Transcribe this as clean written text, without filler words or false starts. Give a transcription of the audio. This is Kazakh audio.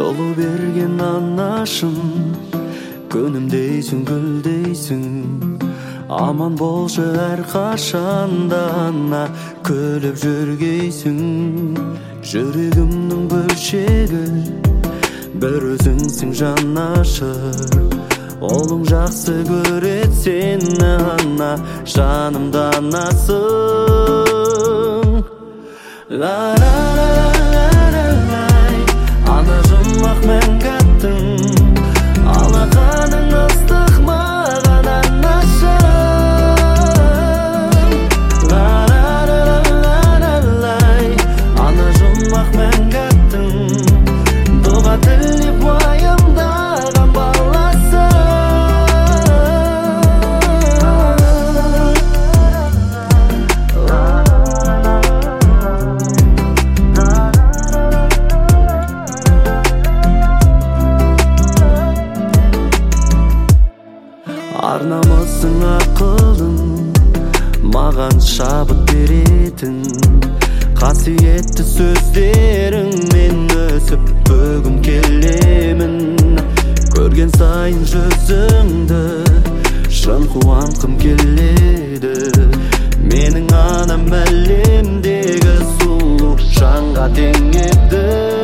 жолу берген анашым, күнүмдейсиң, гүлдейсиң. Аман болчу ар качанда ана, күлүп жүргейсиң. Жүрөгүмдүн бөлчеги бір өзүңсүң жанашыр. Олуң жакшы көрөт сени ана, жанымда анасың. Ла-ла-ла-ла-ла-лай, анажым ак мен каттың. Алаканың ыстык маған анашым. Ла-ла-ла-ла-ла-лай, анажым ак мен каттың. Дуга тилип вайымдаган баласы. Арнамысың акылың, маған шабыт беретін. Қасиетті сөздерің мен өсіп бүгін келемін. Көрген сайын жүзіңді шын қуанғым келеді. Менің анам әлемдегі сұлу жанға тең еді.